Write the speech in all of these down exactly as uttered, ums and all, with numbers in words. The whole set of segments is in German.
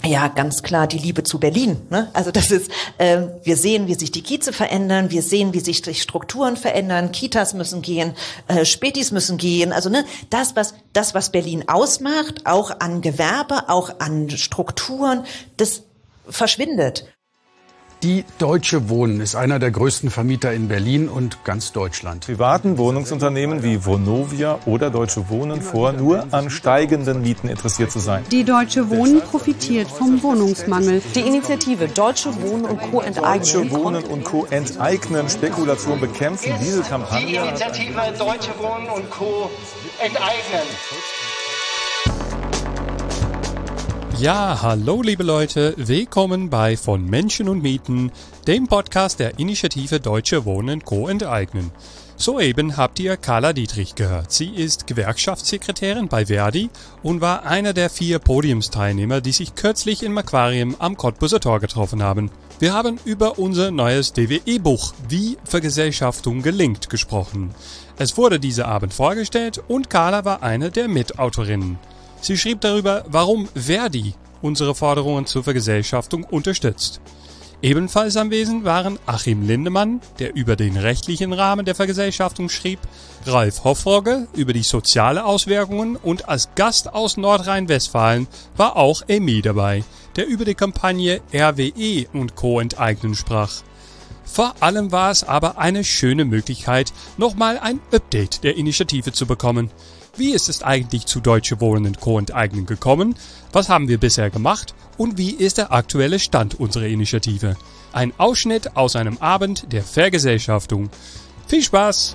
Ja, ganz klar die Liebe zu Berlin. Ne? Also das ist, äh, wir sehen, wie sich die Kieze verändern, wir sehen, wie sich die Strukturen verändern, Kitas müssen gehen, äh, Spätis müssen gehen. Also ne, das, was das, was Berlin ausmacht, auch an Gewerbe, auch an Strukturen, das verschwindet. Die Deutsche Wohnen ist einer der größten Vermieter in Berlin und ganz Deutschland. Privaten Wohnungsunternehmen wie Vonovia oder Deutsche Wohnen vor, nur an steigenden Mieten interessiert zu sein. Die Deutsche Wohnen profitiert vom Wohnungsmangel. Die Initiative Deutsche Wohnen und Co. enteignen. Deutsche Wohnen und Co. enteignen, Spekulation bekämpfen. Diese Kampagne. Die Initiative Deutsche Wohnen und Co. enteignen. Ja, hallo liebe Leute, willkommen bei Von Menschen und Mieten, dem Podcast der Initiative Deutsche Wohnen und Co. enteignen. Soeben habt ihr Carla Dietrich gehört. Sie ist Gewerkschaftssekretärin bei Verdi und war einer der vier Podiumsteilnehmer, die sich kürzlich im Aquarium am Cottbuser Tor getroffen haben. Wir haben über unser neues D W E-Buch Wie Vergesellschaftung gelingt gesprochen. Es wurde dieser Abend vorgestellt und Carla war eine der Mitautorinnen. Sie schrieb darüber, warum Verdi unsere Forderungen zur Vergesellschaftung unterstützt. Ebenfalls anwesend waren Achim Lindemann, der über den rechtlichen Rahmen der Vergesellschaftung schrieb, Ralf Hoffrogge über die soziale Auswirkungen und als Gast aus Nordrhein-Westfalen war auch Emi dabei, der über die Kampagne R W E und Co. enteignen sprach. Vor allem war es aber eine schöne Möglichkeit, nochmal ein Update der Initiative zu bekommen. Wie ist es eigentlich zu Deutsche Wohnen und Co. enteignen gekommen? Was haben wir bisher gemacht? Und wie ist der aktuelle Stand unserer Initiative? Ein Ausschnitt aus einem Abend der Vergesellschaftung. Viel Spaß!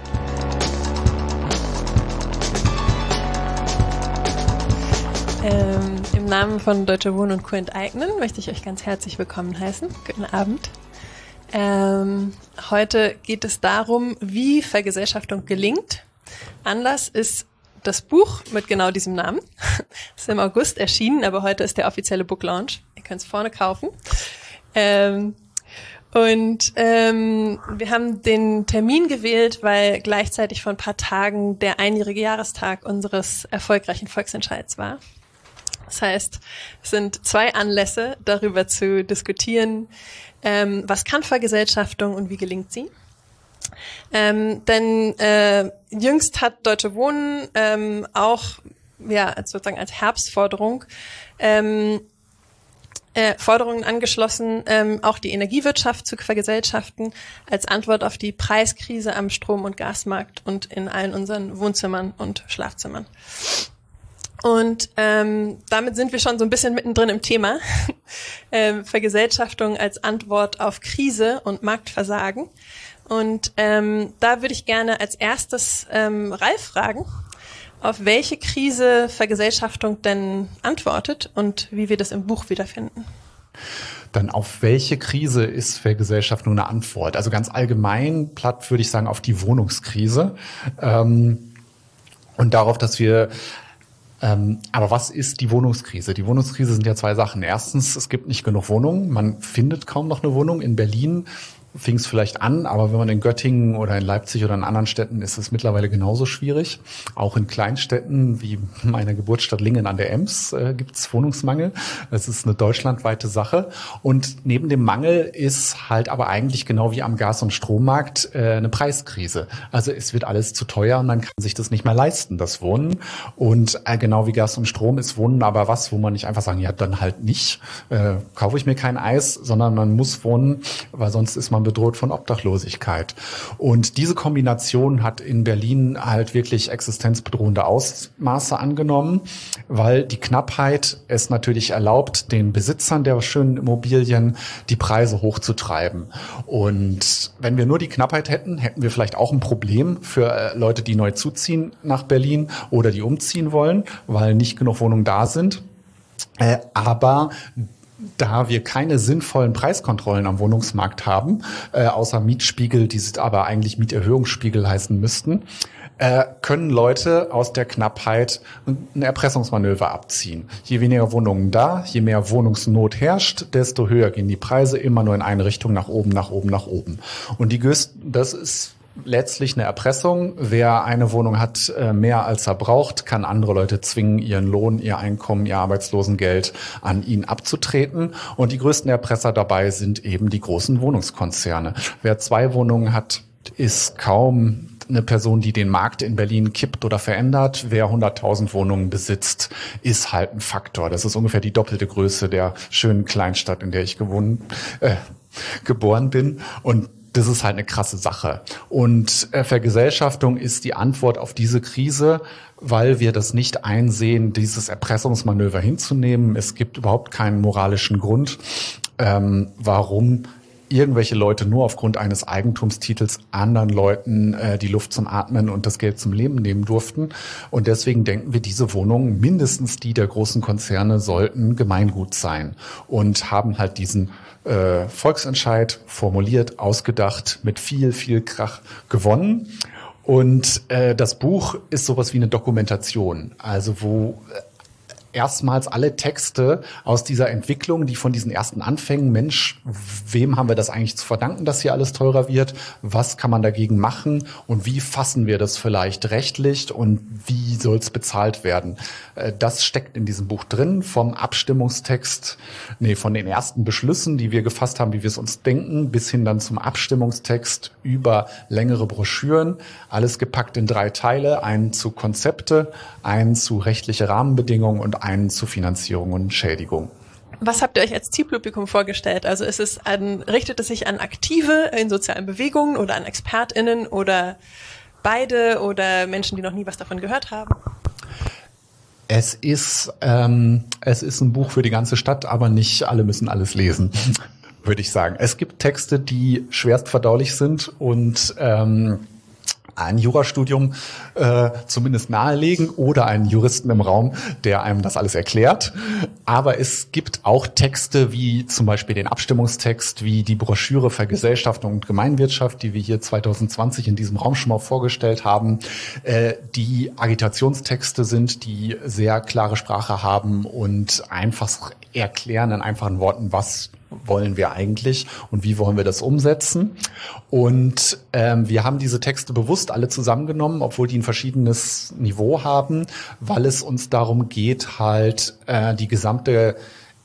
Ähm, im Namen von Deutsche Wohnen und Co. enteignen möchte ich euch ganz herzlich willkommen heißen. Guten Abend. Ähm, heute geht es darum, wie Vergesellschaftung gelingt. Anlass ist das Buch mit genau diesem Namen. Es ist im August erschienen, aber heute ist der offizielle Book Launch. Ihr könnt es vorne kaufen. Ähm, und ähm, wir haben den Termin gewählt, weil gleichzeitig vor ein paar Tagen der einjährige Jahrestag unseres erfolgreichen Volksentscheids war. Das heißt, es sind zwei Anlässe, darüber zu diskutieren, ähm, was kann Vergesellschaftung und wie gelingt sie. Ähm, denn äh, jüngst hat Deutsche Wohnen ähm, auch ja sozusagen als Herbstforderung ähm, äh, Forderungen angeschlossen, ähm, auch die Energiewirtschaft zu vergesellschaften als Antwort auf die Preiskrise am Strom- und Gasmarkt und in allen unseren Wohnzimmern und Schlafzimmern. Und ähm, damit sind wir schon so ein bisschen mittendrin im Thema. ähm, Vergesellschaftung als Antwort auf Krise und Marktversagen. Und ähm, da würde ich gerne als erstes ähm, Ralf fragen, auf welche Krise Vergesellschaftung denn antwortet und wie wir das im Buch wiederfinden. Dann auf welche Krise ist Vergesellschaftung eine Antwort? Also ganz allgemein, platt würde ich sagen, auf die Wohnungskrise ähm, und darauf, dass wir Ähm, aber was ist die Wohnungskrise? Die Wohnungskrise sind ja zwei Sachen. Erstens, es gibt nicht genug Wohnungen. Man findet kaum noch eine Wohnung. In Berlin fing es vielleicht an, aber wenn man in Göttingen oder in Leipzig oder in anderen Städten ist es mittlerweile genauso schwierig. Auch in Kleinstädten wie meiner Geburtsstadt Lingen an der Ems äh, gibt es Wohnungsmangel. Das ist eine deutschlandweite Sache. Und neben dem Mangel ist halt aber eigentlich genau wie am Gas- und Strommarkt äh, eine Preiskrise. Also es wird alles zu teuer und man kann sich das nicht mehr leisten, das Wohnen. Und äh, genau wie Gas und Strom ist Wohnen aber was, wo man nicht einfach sagen, ja dann halt nicht, äh, kaufe ich mir kein Eis, sondern man muss wohnen, weil sonst ist man bedroht von Obdachlosigkeit. Und diese Kombination hat in Berlin halt wirklich existenzbedrohende Ausmaße angenommen, weil die Knappheit es natürlich erlaubt, den Besitzern der schönen Immobilien die Preise hochzutreiben. Und wenn wir nur die Knappheit hätten, hätten wir vielleicht auch ein Problem für Leute, die neu zuziehen nach Berlin oder die umziehen wollen, weil nicht genug Wohnungen da sind. Äh, aber da wir keine sinnvollen Preiskontrollen am Wohnungsmarkt haben, äh, außer Mietspiegel, die aber eigentlich Mieterhöhungsspiegel heißen müssten, äh, können Leute aus der Knappheit ein Erpressungsmanöver abziehen. Je weniger Wohnungen da, je mehr Wohnungsnot herrscht, desto höher gehen die Preise immer nur in eine Richtung, nach oben, nach oben, nach oben. Und die das ist letztlich eine Erpressung. Wer eine Wohnung hat, mehr als er braucht, kann andere Leute zwingen, ihren Lohn, ihr Einkommen, ihr Arbeitslosengeld an ihn abzutreten. Und die größten Erpresser dabei sind eben die großen Wohnungskonzerne. Wer zwei Wohnungen hat, ist kaum eine Person, die den Markt in Berlin kippt oder verändert. Wer hunderttausend Wohnungen besitzt, ist halt ein Faktor. Das ist ungefähr die doppelte Größe der schönen Kleinstadt, in der ich gewohnt, äh, geboren bin. Und das ist halt eine krasse Sache. Und äh, Vergesellschaftung ist die Antwort auf diese Krise, weil wir das nicht einsehen, dieses Erpressungsmanöver hinzunehmen. Es gibt überhaupt keinen moralischen Grund, ähm, warum irgendwelche Leute nur aufgrund eines Eigentumstitels anderen Leuten äh, die Luft zum Atmen und das Geld zum Leben nehmen durften. Und deswegen denken wir, diese Wohnungen, mindestens die der großen Konzerne, sollten Gemeingut sein und haben halt diesen äh, Volksentscheid formuliert, ausgedacht, mit viel, viel Krach gewonnen. Und äh, das Buch ist sowas wie eine Dokumentation, also wo äh, erstmals alle Texte aus dieser Entwicklung, die von diesen ersten Anfängen, Mensch, wem haben wir das eigentlich zu verdanken, dass hier alles teurer wird? Was kann man dagegen machen? Und wie fassen wir das vielleicht rechtlich? Und wie soll es bezahlt werden? Das steckt in diesem Buch drin, vom Abstimmungstext, nee, von den ersten Beschlüssen, die wir gefasst haben, wie wir es uns denken, bis hin dann zum Abstimmungstext über längere Broschüren. Alles gepackt in drei Teile, einen zu Konzepte, einen zu rechtliche Rahmenbedingungen und einen zu Finanzierung und Schädigung. Was habt ihr euch als Zielpublikum vorgestellt? Also ist es an, richtet es sich an Aktive in sozialen Bewegungen oder an ExpertInnen oder beide oder Menschen, die noch nie was davon gehört haben? Es ist, ähm, es ist ein Buch für die ganze Stadt, aber nicht alle müssen alles lesen, würde ich sagen. Es gibt Texte, die schwerst verdaulich sind und ähm, ein Jurastudium äh, zumindest nahelegen oder einen Juristen im Raum, der einem das alles erklärt. Aber es gibt auch Texte wie zum Beispiel den Abstimmungstext, wie die Broschüre Vergesellschaftung und Gemeinwirtschaft, die wir hier zwanzig zwanzig in diesem Raum schon mal vorgestellt haben, äh, die Agitationstexte sind, die sehr klare Sprache haben und einfach erklären in einfachen Worten, was wollen wir eigentlich und wie wollen wir das umsetzen. Und ähm, wir haben diese Texte bewusst alle zusammengenommen, obwohl die ein verschiedenes Niveau haben, weil es uns darum geht, halt äh, die gesamte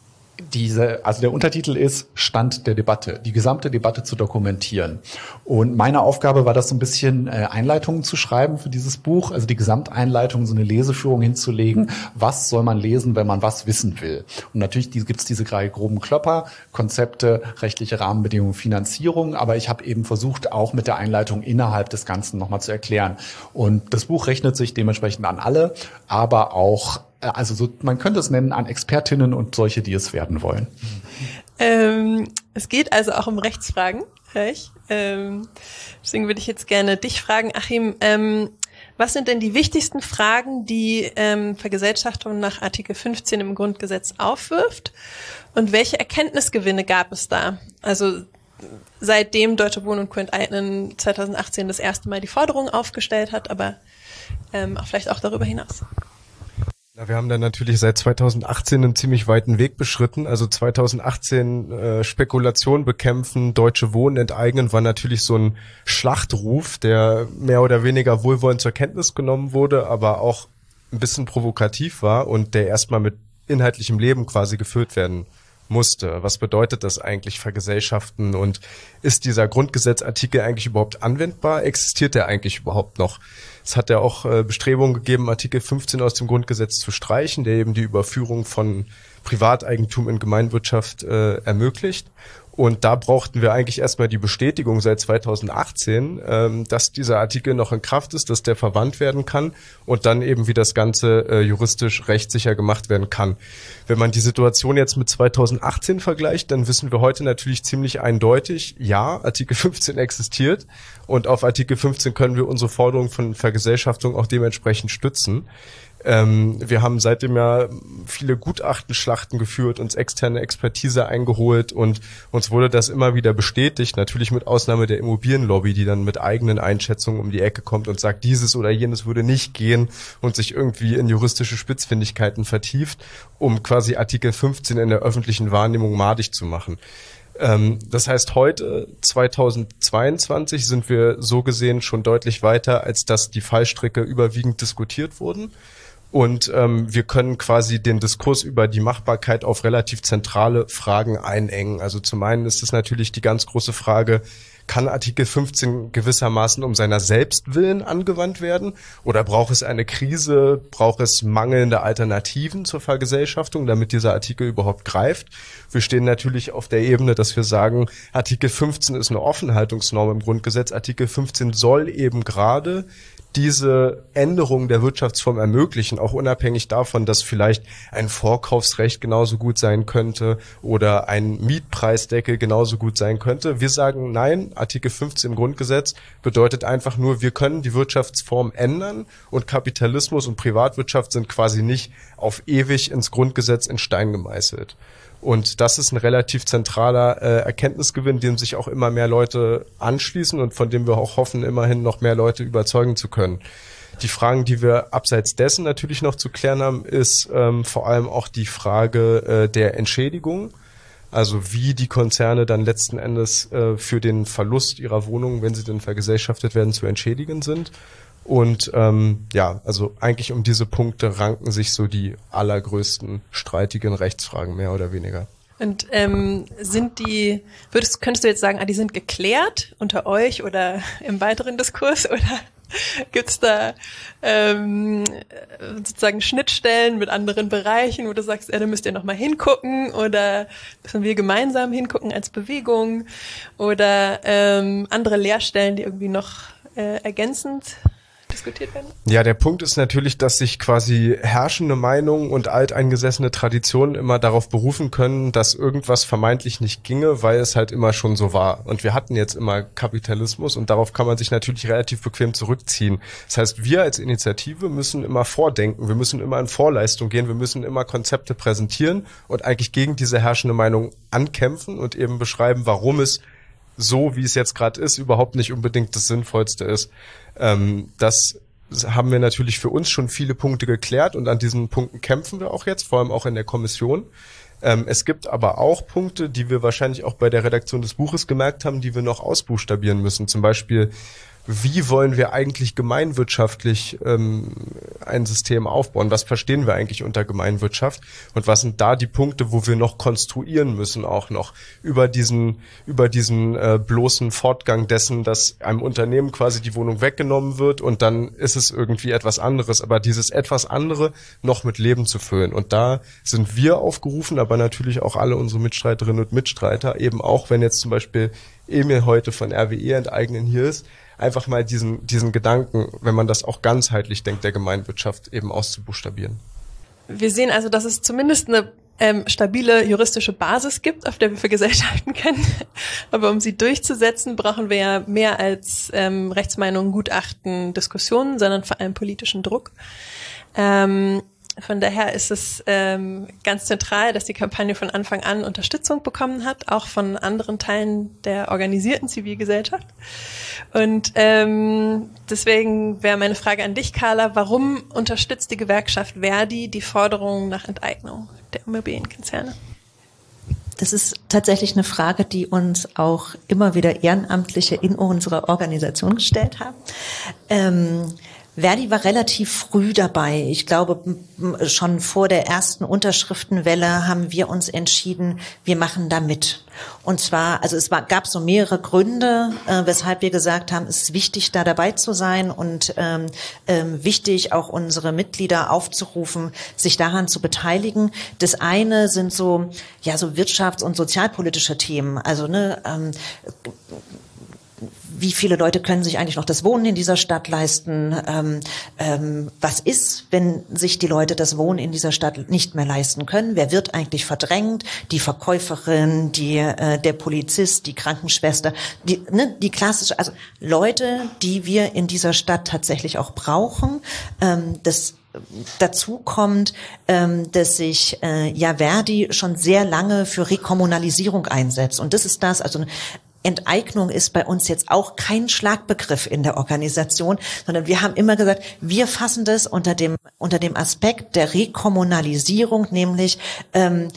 diese, also der Untertitel ist Stand der Debatte, die gesamte Debatte zu dokumentieren. Und meine Aufgabe war das so ein bisschen äh, Einleitungen zu schreiben für dieses Buch, also die Gesamteinleitung, so eine Leseführung hinzulegen. Was soll man lesen, wenn man was wissen will? Und natürlich die, gibt's diese drei groben Klöpper, Konzepte, rechtliche Rahmenbedingungen, Finanzierung. Aber ich habe eben versucht, auch mit der Einleitung innerhalb des Ganzen nochmal zu erklären. Und das Buch rechnet sich dementsprechend an alle, aber auch Also so, man könnte es nennen an Expertinnen und solche, die es werden wollen. Ähm, es geht also auch um Rechtsfragen. Ähm, deswegen würde ich jetzt gerne dich fragen, Achim, ähm, was sind denn die wichtigsten Fragen, die ähm, Vergesellschaftung nach Artikel fünfzehn im Grundgesetz aufwirft? Und welche Erkenntnisgewinne gab es da? Also seitdem Deutsche Wohnen und Co. enteignen zwanzig achtzehn das erste Mal die Forderung aufgestellt hat, aber ähm, auch vielleicht auch darüber hinaus. Na, wir haben dann natürlich seit zwanzig achtzehn einen ziemlich weiten Weg beschritten. Also zwanzig achtzehn äh, Spekulation bekämpfen, Deutsche Wohnen enteignen war natürlich so ein Schlachtruf, der mehr oder weniger wohlwollend zur Kenntnis genommen wurde, aber auch ein bisschen provokativ war und der erstmal mit inhaltlichem Leben quasi gefüllt werden musste. Was bedeutet das eigentlich, vergesellschaften, und ist dieser Grundgesetzartikel eigentlich überhaupt anwendbar? Existiert der eigentlich überhaupt noch? Es hat ja auch äh, Bestrebungen gegeben, Artikel fünfzehn aus dem Grundgesetz zu streichen, der eben die Überführung von Privateigentum in Gemeinwirtschaft äh, ermöglicht. Und da brauchten wir eigentlich erstmal die Bestätigung seit zwanzig achtzehn, ähm, dass dieser Artikel noch in Kraft ist, dass der verwandt werden kann und dann eben wie das Ganze äh, juristisch rechtssicher gemacht werden kann. Wenn man die Situation jetzt mit zwanzig achtzehn vergleicht, dann wissen wir heute natürlich ziemlich eindeutig, ja, Artikel fünfzehn existiert und auf Artikel fünfzehn können wir unsere Forderung von Vergesellschaftung auch dementsprechend stützen. Ähm, wir haben seitdem ja viele Gutachtenschlachten geführt, uns externe Expertise eingeholt und uns wurde das immer wieder bestätigt, natürlich mit Ausnahme der Immobilienlobby, die dann mit eigenen Einschätzungen um die Ecke kommt und sagt, dieses oder jenes würde nicht gehen und sich irgendwie in juristische Spitzfindigkeiten vertieft, um quasi Artikel fünfzehn in der öffentlichen Wahrnehmung madig zu machen. Ähm, das heißt, heute, zweitausendzweiundzwanzig, sind wir so gesehen schon deutlich weiter, als dass die Fallstricke überwiegend diskutiert wurden. Und ähm, wir können quasi den Diskurs über die Machbarkeit auf relativ zentrale Fragen einengen. Also zum einen ist es natürlich die ganz große Frage, kann Artikel fünfzehn gewissermaßen um seiner selbst willen angewandt werden? Oder braucht es eine Krise, braucht es mangelnde Alternativen zur Vergesellschaftung, damit dieser Artikel überhaupt greift? Wir stehen natürlich auf der Ebene, dass wir sagen, Artikel fünfzehn ist eine Offenhaltungsnorm im Grundgesetz. Artikel fünfzehn soll eben gerade diese Änderung der Wirtschaftsform ermöglichen, auch unabhängig davon, dass vielleicht ein Vorkaufsrecht genauso gut sein könnte oder ein Mietpreisdeckel genauso gut sein könnte. Wir sagen, nein, Artikel fünfzehn im Grundgesetz bedeutet einfach nur, wir können die Wirtschaftsform ändern und Kapitalismus und Privatwirtschaft sind quasi nicht auf ewig ins Grundgesetz in Stein gemeißelt. Und das ist ein relativ zentraler äh, Erkenntnisgewinn, dem sich auch immer mehr Leute anschließen und von dem wir auch hoffen, immerhin noch mehr Leute überzeugen zu können. Die Fragen, die wir abseits dessen natürlich noch zu klären haben, ist ähm, vor allem auch die Frage äh, der Entschädigung. Also wie die Konzerne dann letzten Endes äh, für den Verlust ihrer Wohnungen, wenn sie denn vergesellschaftet werden, zu entschädigen sind. Und ähm, ja, also eigentlich um diese Punkte ranken sich so die allergrößten streitigen Rechtsfragen, mehr oder weniger. Und ähm, sind die, würdest, könntest du jetzt sagen, ah, die sind geklärt unter euch oder im weiteren Diskurs oder gibt's da ähm, sozusagen Schnittstellen mit anderen Bereichen, wo du sagst, ja, da müsst ihr nochmal hingucken oder müssen wir gemeinsam hingucken als Bewegung oder ähm, andere Leerstellen, die irgendwie noch äh, ergänzend diskutiert werden? Ja, der Punkt ist natürlich, dass sich quasi herrschende Meinungen und alteingesessene Traditionen immer darauf berufen können, dass irgendwas vermeintlich nicht ginge, weil es halt immer schon so war. Und wir hatten jetzt immer Kapitalismus und darauf kann man sich natürlich relativ bequem zurückziehen. Das heißt, wir als Initiative müssen immer vordenken, wir müssen immer in Vorleistung gehen, wir müssen immer Konzepte präsentieren und eigentlich gegen diese herrschende Meinung ankämpfen und eben beschreiben, warum es so, wie es jetzt gerade ist, überhaupt nicht unbedingt das Sinnvollste ist. Ähm, das haben wir natürlich für uns schon viele Punkte geklärt und an diesen Punkten kämpfen wir auch jetzt, vor allem auch in der Kommission. Ähm, es gibt aber auch Punkte, die wir wahrscheinlich auch bei der Redaktion des Buches gemerkt haben, die wir noch ausbuchstabieren müssen. Zum Beispiel, wie wollen wir eigentlich gemeinwirtschaftlich ähm, ein System aufbauen? Was verstehen wir eigentlich unter Gemeinwirtschaft? Und was sind da die Punkte, wo wir noch konstruieren müssen, auch noch über diesen über diesen äh, bloßen Fortgang dessen, dass einem Unternehmen quasi die Wohnung weggenommen wird und dann ist es irgendwie etwas anderes. Aber dieses etwas andere noch mit Leben zu füllen. Und da sind wir aufgerufen, aber natürlich auch alle unsere Mitstreiterinnen und Mitstreiter, eben auch, wenn jetzt zum Beispiel Emil heute von R W E enteignen hier ist, einfach mal diesen, diesen Gedanken, wenn man das auch ganzheitlich denkt, der Gemeinwirtschaft eben auszubuchstabieren. Wir sehen also, dass es zumindest eine ähm, stabile juristische Basis gibt, auf der wir vergesellschaften können. Aber um sie durchzusetzen, brauchen wir ja mehr als ähm, Rechtsmeinungen, Gutachten, Diskussionen, sondern vor allem politischen Druck. Ähm, Von daher ist es ähm, ganz zentral, dass die Kampagne von Anfang an Unterstützung bekommen hat, auch von anderen Teilen der organisierten Zivilgesellschaft. Und ähm, deswegen wäre meine Frage an dich, Carla, warum unterstützt die Gewerkschaft Verdi die Forderung nach Enteignung der Immobilienkonzerne? Das ist tatsächlich eine Frage, die uns auch immer wieder Ehrenamtliche in unserer Organisation gestellt haben. Ähm, Verdi war relativ früh dabei. Ich glaube, schon vor der ersten Unterschriftenwelle haben wir uns entschieden, wir machen da mit. Und zwar, also es war, gab so mehrere Gründe, äh, weshalb wir gesagt haben, es ist wichtig, da dabei zu sein und ähm, ähm, wichtig, auch unsere Mitglieder aufzurufen, sich daran zu beteiligen. Das eine sind so, ja, so wirtschafts- und sozialpolitische Themen. Also, ne, ähm, wie viele Leute können sich eigentlich noch das Wohnen in dieser Stadt leisten? Ähm, ähm, was ist, wenn sich die Leute das Wohnen in dieser Stadt nicht mehr leisten können? Wer wird eigentlich verdrängt? Die Verkäuferin, die, äh, der Polizist, die Krankenschwester, die, ne, die klassische, also Leute, die wir in dieser Stadt tatsächlich auch brauchen. Ähm, das Dazu kommt, ähm, dass sich äh, ja Verdi schon sehr lange für Rekommunalisierung einsetzt. Und das ist das, also Enteignung ist bei uns jetzt auch kein Schlagbegriff in der Organisation, sondern wir haben immer gesagt, wir fassen das unter dem unter dem Aspekt der Rekommunalisierung, nämlich ähm,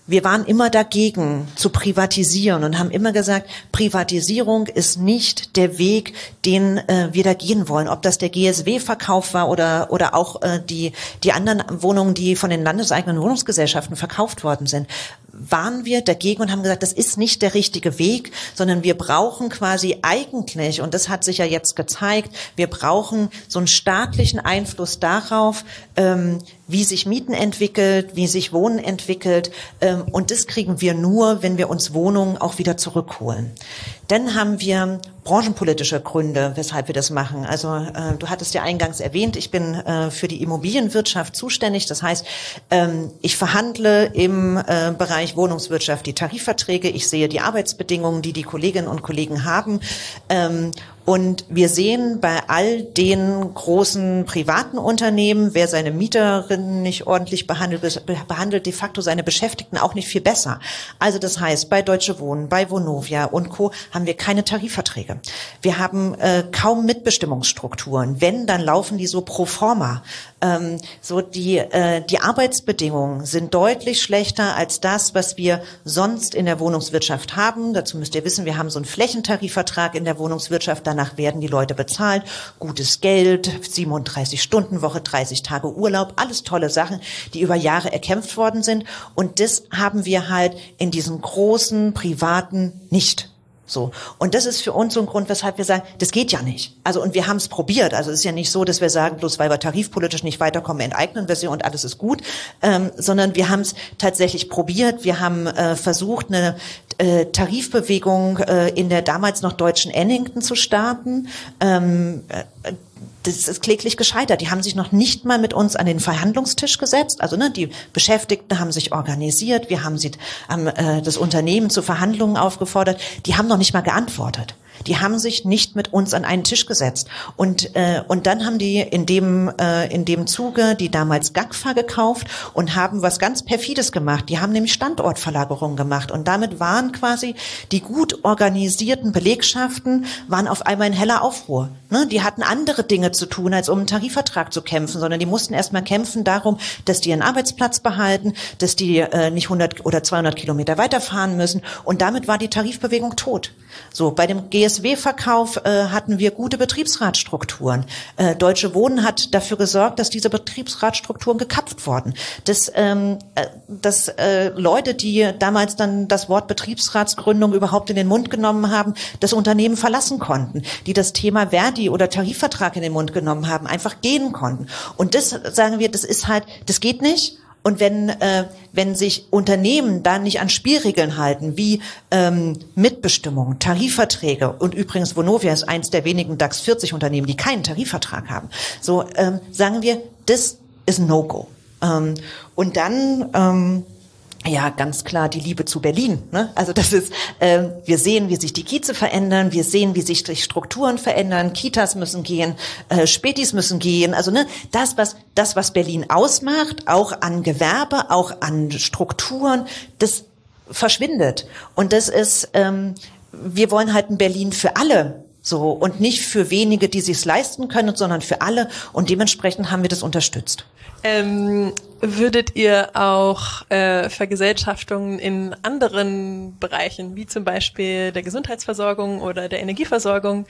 wir waren immer dagegen zu privatisieren und haben immer gesagt, Privatisierung ist nicht der Weg, den äh, wir da gehen wollen. Ob das der G S W-Verkauf war oder oder auch äh, die die anderen Wohnungen, die von den landeseigenen Wohnungsgesellschaften verkauft worden sind, waren wir dagegen und haben gesagt, das ist nicht der richtige Weg, sondern wir brauchen quasi eigentlich, und das hat sich ja jetzt gezeigt, wir brauchen so einen staatlichen Einfluss darauf, ähm, wie sich Mieten entwickelt, wie sich Wohnen entwickelt. Ähm, und das kriegen wir nur, wenn wir uns Wohnungen auch wieder zurückholen. Dann haben wir branchenpolitische Gründe, weshalb wir das machen. Also äh, du hattest ja eingangs erwähnt, ich bin äh, für die Immobilienwirtschaft zuständig. Das heißt, ähm, ich verhandle im äh, Bereich Wohnungswirtschaft die Tarifverträge. Ich sehe die Arbeitsbedingungen, die die Kolleginnen und Kollegen haben. Ähm, Und wir sehen bei all den großen privaten Unternehmen, wer seine Mieterinnen nicht ordentlich behandelt, behandelt de facto seine Beschäftigten auch nicht viel besser. Also das heißt, bei Deutsche Wohnen, bei Vonovia und Co. haben wir keine Tarifverträge. Wir haben äh, kaum Mitbestimmungsstrukturen. Wenn, dann laufen die so pro forma. Ähm, so die, äh, die Arbeitsbedingungen sind deutlich schlechter als das, was wir sonst in der Wohnungswirtschaft haben. Dazu müsst ihr wissen, wir haben so einen Flächentarifvertrag in der Wohnungswirtschaft. Danach werden die Leute bezahlt. Gutes Geld, siebenunddreißig Stunden Woche, dreißig Tage Urlaub. Alles tolle Sachen, die über Jahre erkämpft worden sind. Und das haben wir halt in diesen großen privaten nicht. So. Und das ist für uns so ein Grund, weshalb wir sagen, das geht ja nicht. Also, und wir haben es probiert. Also, es ist ja nicht so, dass wir sagen, bloß weil wir tarifpolitisch nicht weiterkommen, enteignen wir sie und alles ist gut, ähm, sondern wir haben es tatsächlich probiert. Wir haben äh, versucht, eine äh, Tarifbewegung äh, in der damals noch deutschen Ennington zu starten. Ähm, äh, Das ist kläglich gescheitert. Die haben sich noch nicht mal mit uns an den Verhandlungstisch gesetzt. Also ne, die Beschäftigten haben sich organisiert. Wir haben sie, haben, äh, das Unternehmen zu Verhandlungen aufgefordert. Die haben noch nicht mal geantwortet. Die haben sich nicht mit uns an einen Tisch gesetzt. Und äh, und dann haben die in dem äh, in dem Zuge die damals G A G F A gekauft und haben was ganz Perfides gemacht. Die haben nämlich Standortverlagerungen gemacht. Und damit waren quasi die gut organisierten Belegschaften waren auf einmal in heller Aufruhr. Ne? Die hatten andere Dinge zu tun, als um einen Tarifvertrag zu kämpfen, sondern die mussten erstmal kämpfen darum, dass die ihren Arbeitsplatz behalten, dass die äh, nicht hundert oder zweihundert Kilometer weiterfahren müssen. Und damit war die Tarifbewegung tot. So, bei dem G S W-Verkauf äh, hatten wir gute Betriebsratsstrukturen. Äh, Deutsche Wohnen hat dafür gesorgt, dass diese Betriebsratsstrukturen gekappt wurden. Dass, ähm, äh, dass äh, Leute, die damals dann das Wort Betriebsratsgründung überhaupt in den Mund genommen haben, das Unternehmen verlassen konnten, die das Thema Verdi oder Tarifvertrag in den Mund genommen haben, einfach gehen konnten. Und das, sagen wir, das ist halt, das geht nicht. Und wenn äh, wenn sich Unternehmen da nicht an Spielregeln halten, wie ähm, Mitbestimmung, Tarifverträge, und übrigens Vonovia ist eins der wenigen DAX vierzig Unternehmen, die keinen Tarifvertrag haben, so ähm, sagen wir, das ist ein No-Go. Ähm, und dann ähm, ja, ganz klar die Liebe zu Berlin. Ne? Also das ist, äh, wir sehen, wie sich die Kieze verändern, wir sehen, wie sich die Strukturen verändern, Kitas müssen gehen, äh, Spätis müssen gehen. Also ne, das, was das, was Berlin ausmacht, auch an Gewerbe, auch an Strukturen, das verschwindet. Und das ist, ähm, wir wollen halt ein Berlin für alle. So, und nicht für wenige, die sich's leisten können, sondern für alle. Und dementsprechend haben wir das unterstützt. Ähm, würdet ihr auch äh, Vergesellschaftungen in anderen Bereichen, wie zum Beispiel der Gesundheitsversorgung oder der Energieversorgung,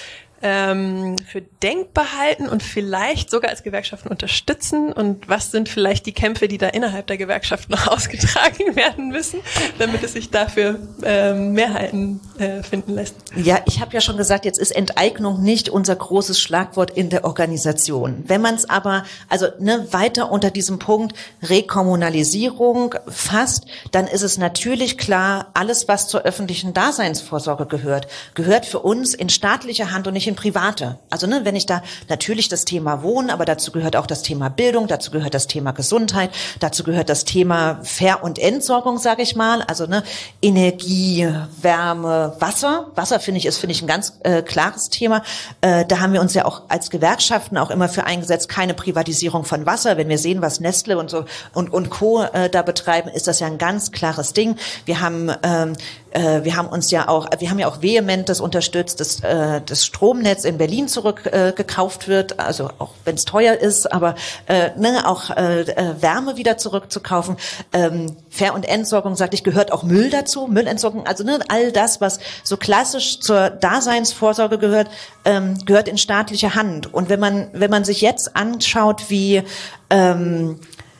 ähm, für denkbar halten und vielleicht sogar als Gewerkschaften unterstützen? Und was sind vielleicht die Kämpfe, die da innerhalb der Gewerkschaft noch ausgetragen werden müssen, damit es sich dafür ähm, Mehrheiten äh, finden lässt? Ja, ich habe ja schon gesagt, jetzt ist Enteignung nicht unser großes Schlagwort in der Organisation. Wenn man es aber also ne, weiter unter diesem Punkt Rekommunalisierung fasst, dann ist es natürlich klar, alles, was zur öffentlichen Daseinsvorsorge gehört, gehört für uns in staatliche Hand und nicht in private. Also ne, wenn ich da natürlich das Thema Wohnen, aber dazu gehört auch das Thema Bildung, dazu gehört das Thema Gesundheit, dazu gehört das Thema Ver- und Entsorgung, sage ich mal. Also ne, Energie, Wärme, Wasser. Wasser finde ich ist finde ich ein ganz äh, klares Thema. Äh, da haben wir uns ja auch als Gewerkschaften auch immer für eingesetzt, keine Privatisierung von Wasser. Wenn wir sehen, was Nestle und so und und Co. Äh, da betreiben, ist das ja ein ganz klares Ding. Wir haben ähm, äh, wir haben uns ja auch, wir haben ja auch vehement das unterstützt, dass äh, das Stromnetz in Berlin zurückgekauft äh, wird, also auch wenn es teuer ist, aber äh, ne, auch äh, Wärme wieder zurückzukaufen. Ähm, Ver- und Entsorgung, sagte ich, gehört auch Müll dazu, Müllentsorgung, also ne, all das, was so klassisch zur Daseinsvorsorge gehört, ähm, gehört in staatliche Hand. Und wenn man wenn man sich jetzt anschaut, wie ähm,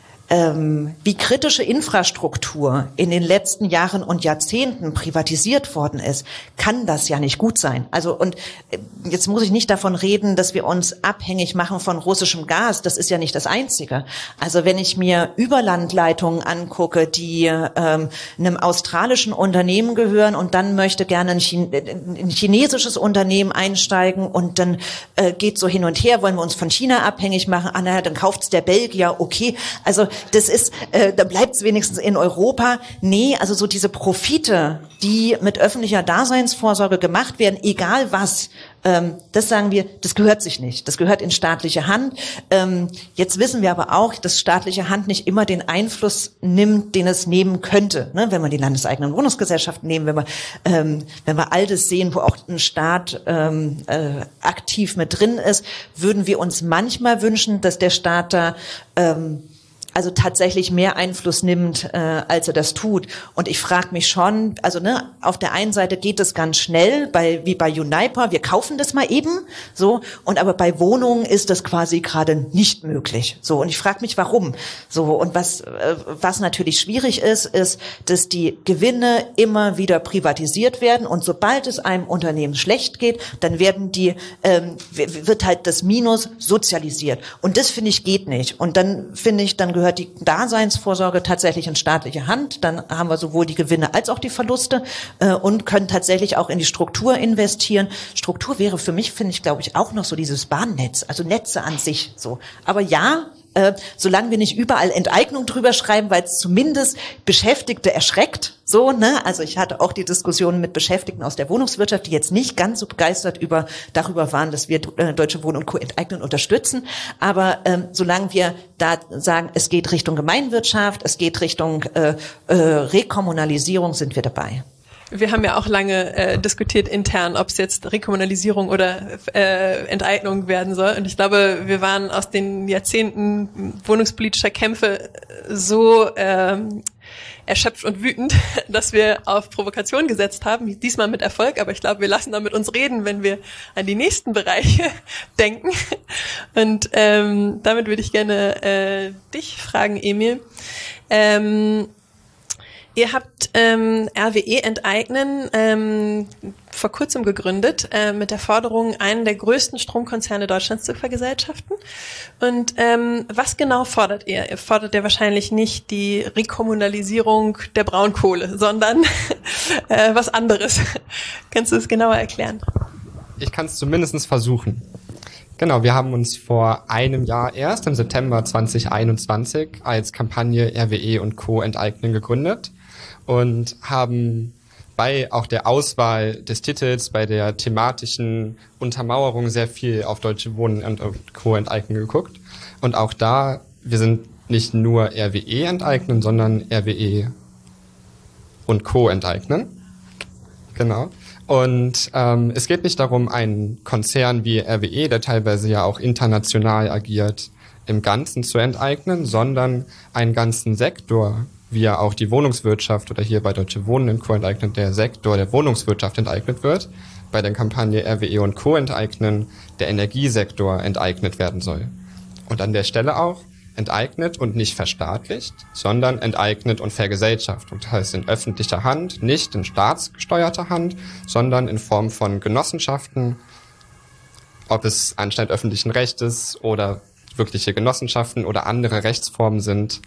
Ähm, wie kritische Infrastruktur in den letzten Jahren und Jahrzehnten privatisiert worden ist, kann das ja nicht gut sein. Also und jetzt muss ich nicht davon reden, dass wir uns abhängig machen von russischem Gas. Das ist ja nicht das Einzige. Also wenn ich mir Überlandleitungen angucke, die ähm, einem australischen Unternehmen gehören und dann möchte gerne ein, Chine- ein chinesisches Unternehmen einsteigen und dann äh, geht so hin und her, wollen wir uns von China abhängig machen? Ah, naja, dann kauft's der Belgier, okay. Also das ist, äh, da bleibt's wenigstens in Europa. Nee, also so diese Profite, die mit öffentlicher Daseinsvorsorge gemacht werden, egal was, ähm, das sagen wir, das gehört sich nicht. Das gehört in staatliche Hand. Ähm, jetzt wissen wir aber auch, dass staatliche Hand nicht immer den Einfluss nimmt, den es nehmen könnte. Ne? Wenn wir die landeseigenen Wohnungsgesellschaften nehmen, wenn wir, ähm, wenn wir all das sehen, wo auch ein Staat ähm, äh, aktiv mit drin ist, würden wir uns manchmal wünschen, dass der Staat da ähm, also tatsächlich mehr Einfluss nimmt, äh, als er das tut. Und ich frage mich schon, also ne, auf der einen Seite geht es ganz schnell, bei wie bei Uniper, wir kaufen das mal eben, so, und aber bei Wohnungen ist das quasi gerade nicht möglich. So, und ich frage mich, warum. So, und was äh, was natürlich schwierig ist, ist, dass die Gewinne immer wieder privatisiert werden und sobald es einem Unternehmen schlecht geht, dann werden die ähm, wird halt das Minus sozialisiert. Und das finde ich geht nicht. Und dann finde ich, dann gehört die Daseinsvorsorge tatsächlich in staatliche Hand. Dann haben wir sowohl die Gewinne als auch die Verluste äh, und können tatsächlich auch in die Struktur investieren. Struktur wäre für mich, finde ich, glaube ich, auch noch so dieses Bahnnetz, also Netze an sich so. Aber ja, äh, solange wir nicht überall Enteignung drüber schreiben, weil es zumindest Beschäftigte erschreckt, so, ne? Also ich hatte auch die Diskussion mit Beschäftigten aus der Wohnungswirtschaft, die jetzt nicht ganz so begeistert über darüber waren, dass wir äh, Deutsche Wohnen und Co. enteignen unterstützen. Aber ähm, solange wir da sagen, es geht Richtung Gemeinwirtschaft, es geht Richtung äh, äh, Rekommunalisierung, sind wir dabei. Wir haben ja auch lange äh, diskutiert intern, ob es jetzt Rekommunalisierung oder äh, Enteignung werden soll. Und ich glaube, wir waren aus den Jahrzehnten wohnungspolitischer Kämpfe so ähm, erschöpft und wütend, dass wir auf Provokation gesetzt haben, diesmal mit Erfolg, aber ich glaube, wir lassen da mit uns reden, wenn wir an die nächsten Bereiche denken. Und ähm, damit würde ich gerne äh, dich fragen, Emil. Ähm, Ihr habt ähm, R W E Enteignen ähm, vor kurzem gegründet, äh, mit der Forderung, einen der größten Stromkonzerne Deutschlands zu vergesellschaften. Und ähm, was genau fordert ihr? Ihr fordert ja wahrscheinlich nicht die Rekommunalisierung der Braunkohle, sondern äh, was anderes. Kannst du es genauer erklären? Ich kann es zumindest versuchen. Genau, wir haben uns vor einem Jahr erst, im September zwanzig einundzwanzig, als Kampagne R W E und Co. enteignen gegründet und haben bei auch der Auswahl des Titels, bei der thematischen Untermauerung sehr viel auf Deutsche Wohnen und Co. enteignen geguckt. Und auch da, wir sind nicht nur R W E enteignen, sondern R W E und Co. enteignen. Genau. Und ähm, es geht nicht darum, einen Konzern wie R W E, der teilweise ja auch international agiert, im Ganzen zu enteignen, sondern einen ganzen Sektor, wie ja auch die Wohnungswirtschaft oder hier bei Deutsche Wohnen und Co. enteignet, der Sektor der Wohnungswirtschaft enteignet wird, bei der Kampagne R W E und Co. enteignen, der Energiesektor enteignet werden soll. Und an der Stelle auch enteignet und nicht verstaatlicht, sondern enteignet und vergesellschaftet. Das heißt in öffentlicher Hand, nicht in staatsgesteuerter Hand, sondern in Form von Genossenschaften, ob es anscheinend öffentlichen Rechtes oder wirkliche Genossenschaften oder andere Rechtsformen sind.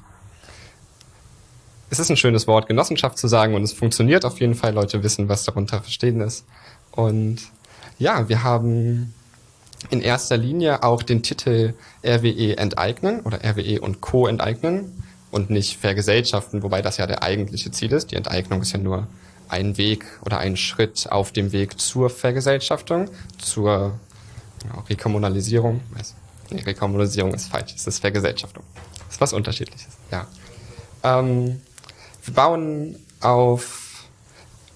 Es ist ein schönes Wort, Genossenschaft zu sagen, und es funktioniert auf jeden Fall. Leute wissen, was darunter verstehen ist. Und ja, wir haben in erster Linie auch den Titel R W E enteignen oder R W E und Co. enteignen und nicht vergesellschaften, wobei das ja der eigentliche Ziel ist. Die Enteignung ist ja nur ein Weg oder ein Schritt auf dem Weg zur Vergesellschaftung, zur ja, Rekommunalisierung. Nee, Rekommunalisierung ist falsch, es ist Vergesellschaftung. Das ist was Unterschiedliches, ja. Ähm, wir bauen auf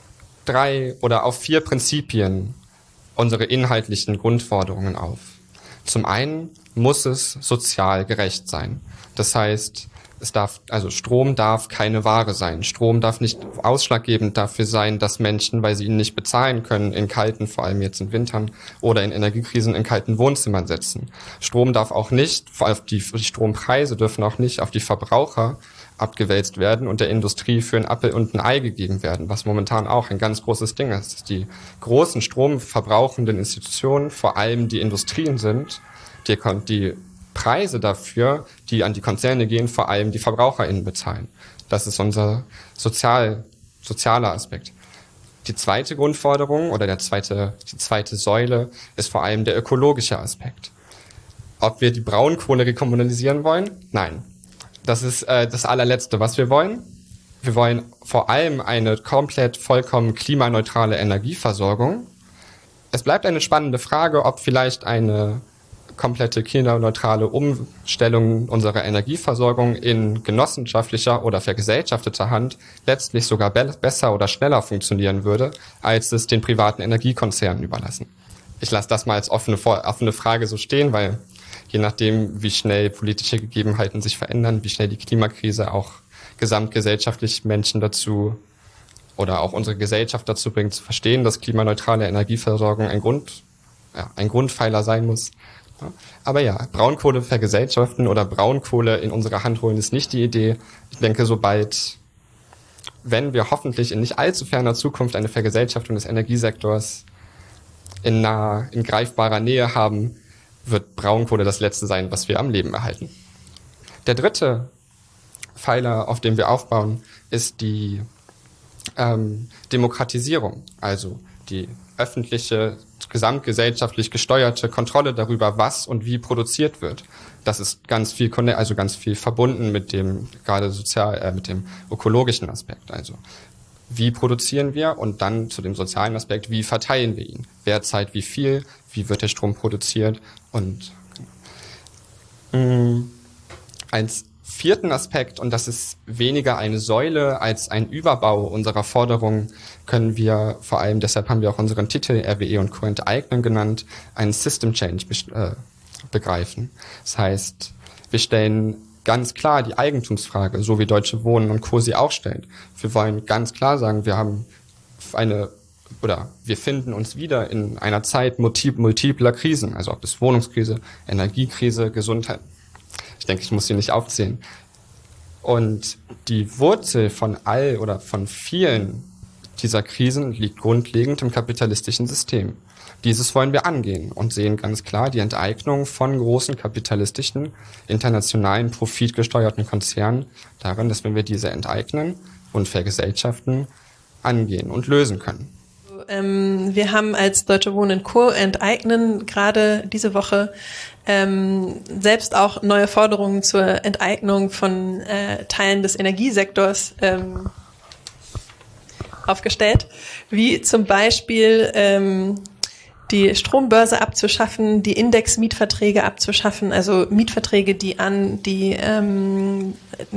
drei oder auf vier Prinzipien unsere inhaltlichen Grundforderungen auf. Zum einen muss es sozial gerecht sein. Das heißt, es darf, also Strom darf keine Ware sein. Strom darf nicht ausschlaggebend dafür sein, dass Menschen, weil sie ihn nicht bezahlen können, in kalten, vor allem jetzt in Wintern oder in Energiekrisen, in kalten Wohnzimmern sitzen. Strom darf auch nicht, vor allem die, die Strompreise dürfen auch nicht auf die Verbraucher abgewälzt werden und der Industrie für ein Apfel und ein Ei gegeben werden, was momentan auch ein ganz großes Ding ist. Dass die großen stromverbrauchenden Institutionen, vor allem die Industrien sind, die, die Preise dafür, die an die Konzerne gehen, vor allem die VerbraucherInnen bezahlen. Das ist unser sozial, sozialer Aspekt. Die zweite Grundforderung oder der zweite, die zweite Säule ist vor allem der ökologische Aspekt. Ob wir die Braunkohle rekommunalisieren wollen? Nein. Das ist äh, das allerletzte, was wir wollen. Wir wollen vor allem eine komplett vollkommen klimaneutrale Energieversorgung. Es bleibt eine spannende Frage, ob vielleicht eine komplette klimaneutrale Umstellung unserer Energieversorgung in genossenschaftlicher oder vergesellschafteter Hand letztlich sogar be- besser oder schneller funktionieren würde, als es den privaten Energiekonzernen überlassen. Ich lasse das mal als offene, offene Frage so stehen, weil je nachdem, wie schnell politische Gegebenheiten sich verändern, wie schnell die Klimakrise auch gesamtgesellschaftlich Menschen dazu oder auch unsere Gesellschaft dazu bringt, zu verstehen, dass klimaneutrale Energieversorgung ein Grund, ja, ein Grundpfeiler sein muss. Aber ja, Braunkohle vergesellschaften oder Braunkohle in unsere Hand holen ist nicht die Idee. Ich denke, sobald, wenn wir hoffentlich in nicht allzu ferner Zukunft eine Vergesellschaftung des Energiesektors in naher, in greifbarer Nähe haben, wird Braunkohle das Letzte sein, was wir am Leben erhalten. Der dritte Pfeiler, auf dem wir aufbauen, ist die ähm, Demokratisierung, also die öffentliche, gesamtgesellschaftlich gesteuerte Kontrolle darüber, was und wie produziert wird. Das ist ganz viel, also ganz viel verbunden mit dem gerade sozial, äh, mit dem ökologischen Aspekt. Also wie produzieren wir und dann zu dem sozialen Aspekt, wie verteilen wir ihn? Wer zahlt wie viel? Wie wird der Strom produziert? Und mh, als vierten Aspekt, und das ist weniger eine Säule als ein Überbau unserer Forderungen, können wir vor allem, deshalb haben wir auch unseren Titel R W E und Co. enteignen genannt, einen System Change äh, begreifen. Das heißt, wir stellen ganz klar die Eigentumsfrage, so wie Deutsche Wohnen und Co. sie auch stellt. Wir wollen ganz klar sagen, wir haben eine, oder wir finden uns wieder in einer Zeit multipler Krisen, also ob es Wohnungskrise, Energiekrise, Gesundheit. Ich denke, ich muss sie nicht aufzählen. Und die Wurzel von all oder von vielen dieser Krisen liegt grundlegend im kapitalistischen System. Dieses wollen wir angehen und sehen ganz klar die Enteignung von großen kapitalistischen, internationalen, profitgesteuerten Konzernen darin, dass wenn wir diese enteignen und vergesellschaften, angehen und lösen können. Ähm, wir haben als Deutsche Wohnen und Co. enteignen gerade diese Woche ähm, selbst auch neue Forderungen zur Enteignung von äh, Teilen des Energiesektors ähm, aufgestellt, wie zum Beispiel ähm, die Strombörse abzuschaffen, die Index-Mietverträge abzuschaffen, also Mietverträge, die an die ähm,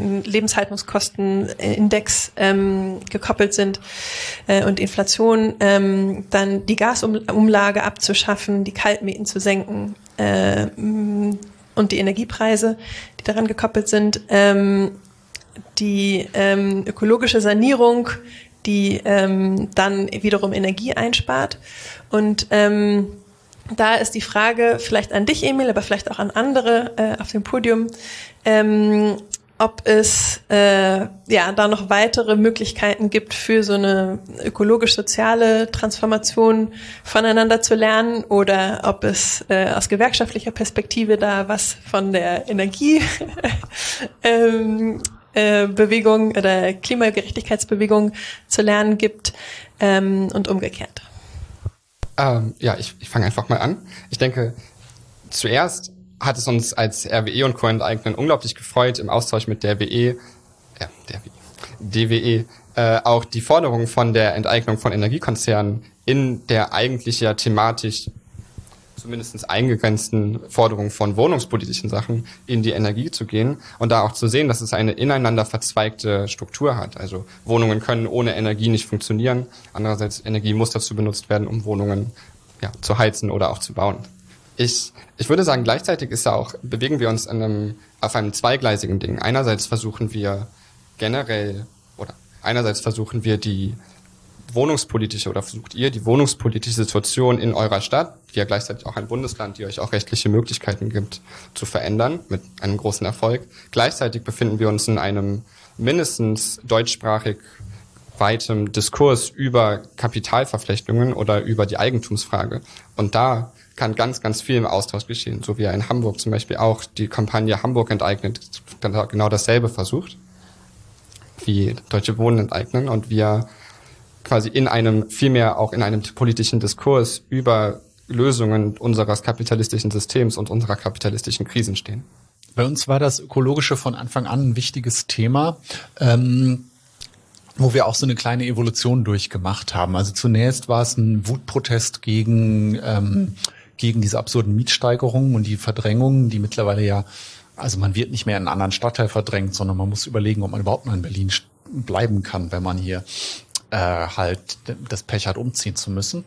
Lebenshaltungskostenindex ähm, gekoppelt sind äh, und Inflation, ähm, dann die Gasumlage abzuschaffen, die Kaltmieten zu senken äh, und die Energiepreise, die daran gekoppelt sind, ähm, die ähm, ökologische Sanierung, die ähm, dann wiederum Energie einspart. Und ähm, da ist die Frage vielleicht an dich, Emil, aber vielleicht auch an andere äh, auf dem Podium, ähm, ob es äh, ja da noch weitere Möglichkeiten gibt für so eine ökologisch-soziale Transformation voneinander zu lernen oder ob es äh, aus gewerkschaftlicher Perspektive da was von der Energie ähm, Bewegung oder Klimagerechtigkeitsbewegung zu lernen gibt ähm, und umgekehrt. Ähm, ja, ich, ich fange einfach mal an. Ich denke, zuerst hat es uns als R W E und Co. enteignen unglaublich gefreut, im Austausch mit der R W E, äh, der D W E, äh, auch die Forderung von der Enteignung von Energiekonzernen in der eigentlich ja thematisch zumindest eingegrenzten Forderungen von wohnungspolitischen Sachen in die Energie zu gehen und da auch zu sehen, dass es eine ineinander verzweigte Struktur hat. Also Wohnungen können ohne Energie nicht funktionieren. Andererseits Energie muss dazu benutzt werden, um Wohnungen ja, zu heizen oder auch zu bauen. Ich, ich würde sagen, gleichzeitig ist ja auch, bewegen wir uns in einem, auf einem zweigleisigen Ding. Einerseits versuchen wir generell, oder einerseits versuchen wir die wohnungspolitische, oder versucht ihr die wohnungspolitische Situation in eurer Stadt, die ja gleichzeitig auch ein Bundesland, die euch auch rechtliche Möglichkeiten gibt, zu verändern, mit einem großen Erfolg. Gleichzeitig befinden wir uns in einem mindestens deutschsprachig weitem Diskurs über Kapitalverflechtungen oder über die Eigentumsfrage. Und da kann ganz, ganz viel im Austausch geschehen, so wie er in Hamburg zum Beispiel auch die Kampagne Hamburg enteignet genau dasselbe versucht, wie Deutsche Wohnen enteignen, und wir quasi in einem, vielmehr auch in einem politischen Diskurs über Lösungen unseres kapitalistischen Systems und unserer kapitalistischen Krisen stehen. Bei uns war das Ökologische von Anfang an ein wichtiges Thema, ähm, wo wir auch so eine kleine Evolution durchgemacht haben. Also zunächst war es ein Wutprotest gegen ähm, gegen diese absurden Mietsteigerungen und die Verdrängungen, die mittlerweile ja, also man wird nicht mehr in einen anderen Stadtteil verdrängt, sondern man muss überlegen, ob man überhaupt noch in Berlin bleiben kann, wenn man hier äh, halt das Pech hat, umziehen zu müssen.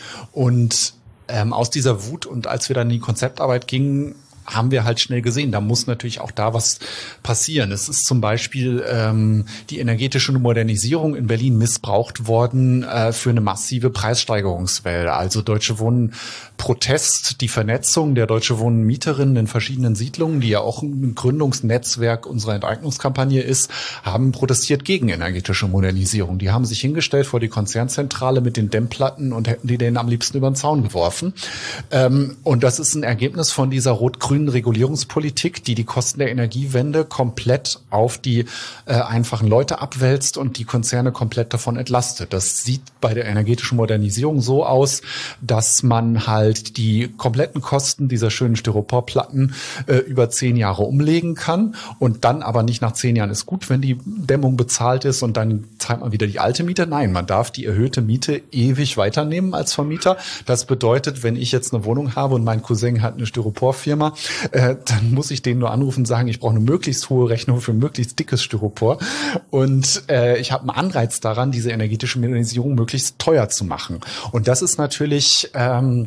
Und ähm, aus dieser Wut, und als wir dann in die Konzeptarbeit gingen, haben wir halt schnell gesehen, da muss natürlich auch da was passieren. Es ist zum Beispiel ähm, die energetische Modernisierung in Berlin missbraucht worden äh, für eine massive Preissteigerungswelle. Also Deutsche Wohnen Protest, die Vernetzung der Deutsche Wohnen Mieterinnen in verschiedenen Siedlungen, die ja auch ein Gründungsnetzwerk unserer Enteignungskampagne ist, haben protestiert gegen energetische Modernisierung. Die haben sich hingestellt vor die Konzernzentrale mit den Dämmplatten und hätten die denen am liebsten über den Zaun geworfen. Ähm, und das ist ein Ergebnis von dieser rot-grünen Regulierungspolitik, die die Kosten der Energiewende komplett auf die äh, einfachen Leute abwälzt und die Konzerne komplett davon entlastet. Das sieht bei der energetischen Modernisierung so aus, dass man halt die kompletten Kosten dieser schönen Styroporplatten äh, über zehn Jahre umlegen kann und dann aber nicht nach zehn Jahren ist gut, wenn die Dämmung bezahlt ist und dann zahlt man wieder die alte Miete. Nein, man darf die erhöhte Miete ewig weiternehmen als Vermieter. Das bedeutet, wenn ich jetzt eine Wohnung habe und mein Cousin hat eine Styroporfirma, Äh, dann muss ich denen nur anrufen und sagen, ich brauche eine möglichst hohe Rechnung für möglichst dickes Styropor. Und äh, ich habe einen Anreiz daran, diese energetische Modernisierung möglichst teuer zu machen. Und das ist natürlich... Ähm,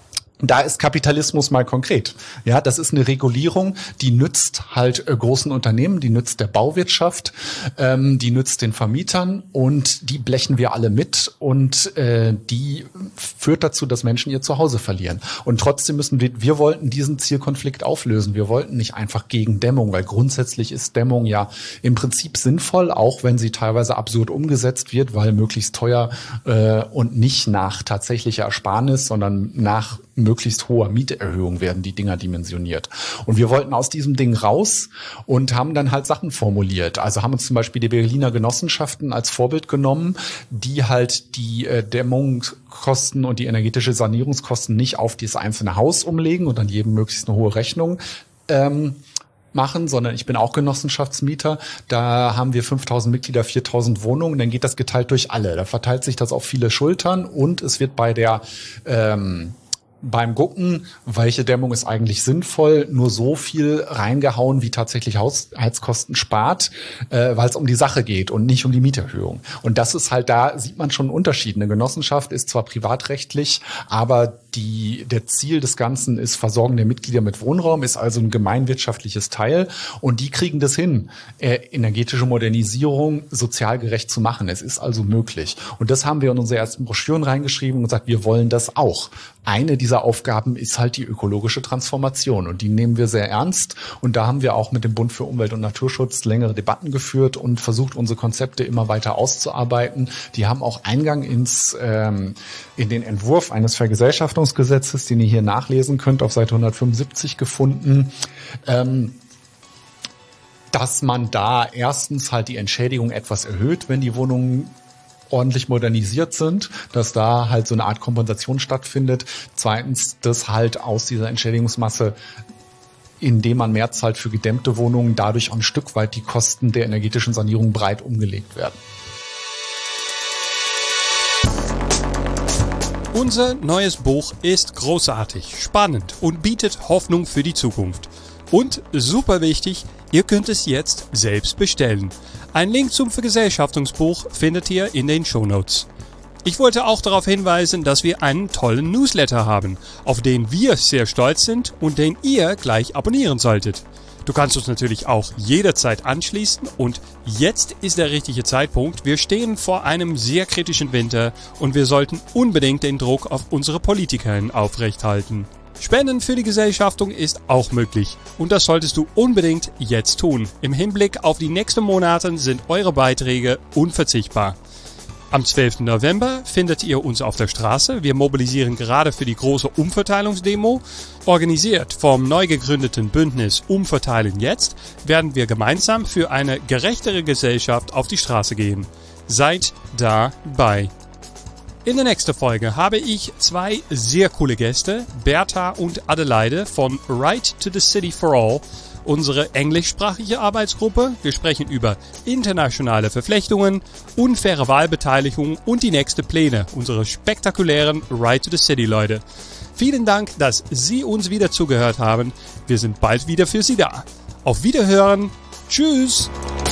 Da ist Kapitalismus mal konkret. Ja, das ist eine Regulierung, die nützt halt äh, großen Unternehmen, die nützt der Bauwirtschaft, ähm, die nützt den Vermietern und die blechen wir alle mit und äh, die führt dazu, dass Menschen ihr Zuhause verlieren. Und trotzdem müssen wir, wir wollten diesen Zielkonflikt auflösen. Wir wollten nicht einfach gegen Dämmung, weil grundsätzlich ist Dämmung ja im Prinzip sinnvoll, auch wenn sie teilweise absurd umgesetzt wird, weil möglichst teuer äh, und nicht nach tatsächlicher Ersparnis, sondern nach möglichst hoher Mieterhöhung werden die Dinger dimensioniert. Und wir wollten aus diesem Ding raus und haben dann halt Sachen formuliert. Also haben uns zum Beispiel die Berliner Genossenschaften als Vorbild genommen, die halt die äh, Dämmungskosten und die energetische Sanierungskosten nicht auf das einzelne Haus umlegen und dann jedem möglichst eine hohe Rechnung ähm, machen, sondern ich bin auch Genossenschaftsmieter. Da haben wir fünftausend Mitglieder, viertausend Wohnungen. Dann geht das geteilt durch alle. Da verteilt sich das auf viele Schultern und es wird bei der ähm, beim Gucken, welche Dämmung ist eigentlich sinnvoll, nur so viel reingehauen, wie tatsächlich Haushaltskosten spart, äh, weil es um die Sache geht und nicht um die Mieterhöhung. Und das ist halt, da sieht man schon einen Unterschied. Eine Genossenschaft ist zwar privatrechtlich, aber die, der Ziel des Ganzen ist Versorgung der Mitglieder mit Wohnraum, ist also ein gemeinwirtschaftliches Teil und die kriegen das hin, äh, energetische Modernisierung sozial gerecht zu machen. Es ist also möglich. Und das haben wir in unsere ersten Broschüren reingeschrieben und gesagt, wir wollen das auch. Eine dieser Aufgaben ist halt die ökologische Transformation und die nehmen wir sehr ernst und da haben wir auch mit dem Bund für Umwelt und Naturschutz längere Debatten geführt und versucht, unsere Konzepte immer weiter auszuarbeiten. Die haben auch Eingang ins ähm, in den Entwurf eines Vergesellschaftungsgesetzes, den ihr hier nachlesen könnt, auf Seite hundertfünfundsiebzig gefunden. Ähm, dass man da erstens halt die Entschädigung etwas erhöht, wenn die Wohnungen ordentlich modernisiert sind, dass da halt so eine Art Kompensation stattfindet. Zweitens, dass halt aus dieser Entschädigungsmasse, indem man mehr zahlt für gedämmte Wohnungen, dadurch auch ein Stück weit die Kosten der energetischen Sanierung breit umgelegt werden. Unser neues Buch ist großartig, spannend und bietet Hoffnung für die Zukunft. Und super wichtig, ihr könnt es jetzt selbst bestellen. Ein Link zum Vergesellschaftungsbuch findet ihr in den Shownotes. Ich wollte auch darauf hinweisen, dass wir einen tollen Newsletter haben, auf den wir sehr stolz sind und den ihr gleich abonnieren solltet. Du kannst uns natürlich auch jederzeit anschließen und jetzt ist der richtige Zeitpunkt. Wir stehen vor einem sehr kritischen Winter und wir sollten unbedingt den Druck auf unsere Politikerinnen aufrechthalten. Spenden für die Gesellschaftung ist auch möglich und das solltest du unbedingt jetzt tun. Im Hinblick auf die nächsten Monate sind eure Beiträge unverzichtbar. Am zwölften November findet ihr uns auf der Straße. Wir mobilisieren gerade für die große Umverteilungsdemo. Organisiert vom neu gegründeten Bündnis Umverteilen Jetzt werden wir gemeinsam für eine gerechtere Gesellschaft auf die Straße gehen. Seid dabei. In der nächsten Folge habe ich zwei sehr coole Gäste, Bertha und Adelaide von Right to the City for All, unsere englischsprachige Arbeitsgruppe. Wir sprechen über internationale Verflechtungen, unfaire Wahlbeteiligung und die nächsten Pläne unserer spektakulären Right to the City Leute. Vielen Dank, dass Sie uns wieder zugehört haben. Wir sind bald wieder für Sie da. Auf Wiederhören. Tschüss.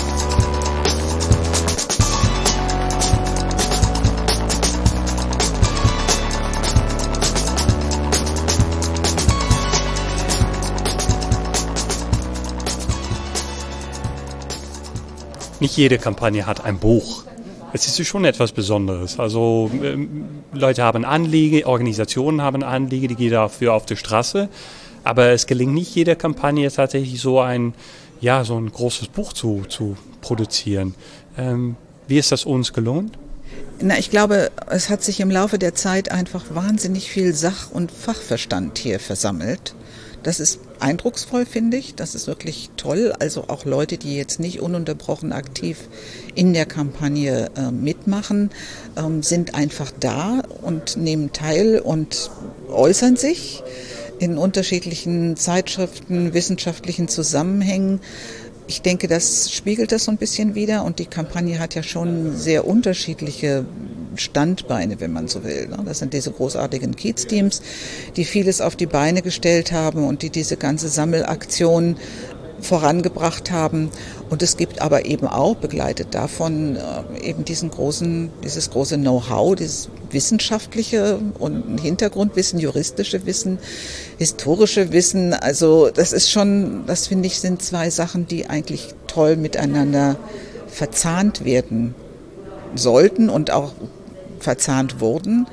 Nicht jede Kampagne hat ein Buch. Es ist schon etwas Besonderes. Also ähm, Leute haben Anliegen, Organisationen haben Anliegen, die gehen dafür auf die Straße. Aber es gelingt nicht jeder Kampagne tatsächlich so ein, ja, so ein großes Buch zu, zu produzieren. Ähm, wie ist das uns gelungen? Na, ich glaube, es hat sich im Laufe der Zeit einfach wahnsinnig viel Sach- und Fachverstand hier versammelt. Das ist eindrucksvoll, finde ich. Das ist wirklich toll. Also auch Leute, die jetzt nicht ununterbrochen aktiv in der Kampagne äh, mitmachen, ähm, sind einfach da und nehmen teil und äußern sich in unterschiedlichen Zeitschriften, wissenschaftlichen Zusammenhängen. Ich denke, das spiegelt das so ein bisschen wider und die Kampagne hat ja schon sehr unterschiedliche Standbeine, wenn man so will. Das sind diese großartigen Kiez-Teams, die vieles auf die Beine gestellt haben und die diese ganze Sammelaktion vorangebracht haben. Und es gibt aber eben auch, begleitet davon, eben diesen großen, dieses große Know-how, dieses wissenschaftliche und Hintergrundwissen, juristische Wissen, historische Wissen. Also das ist schon, das finde ich, sind zwei Sachen, die eigentlich toll miteinander verzahnt werden sollten und auch verzahnt wurden.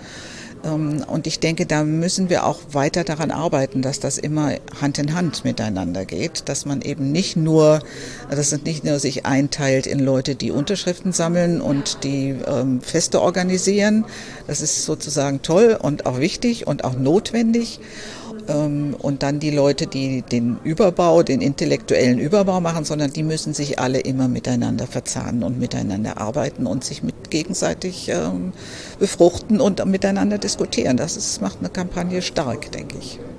Und ich denke, da müssen wir auch weiter daran arbeiten, dass das immer Hand in Hand miteinander geht, dass man eben nicht nur, dass es nicht nur sich einteilt in Leute, die Unterschriften sammeln und die ähm, Feste organisieren. Das ist sozusagen toll und auch wichtig und auch notwendig. Ähm, und dann die Leute, die den Überbau, den intellektuellen Überbau machen, sondern die müssen sich alle immer miteinander verzahnen und miteinander arbeiten und sich mit gegenseitig ähm, befruchten und miteinander diskutieren. Das ist, macht eine Kampagne stark, denke ich.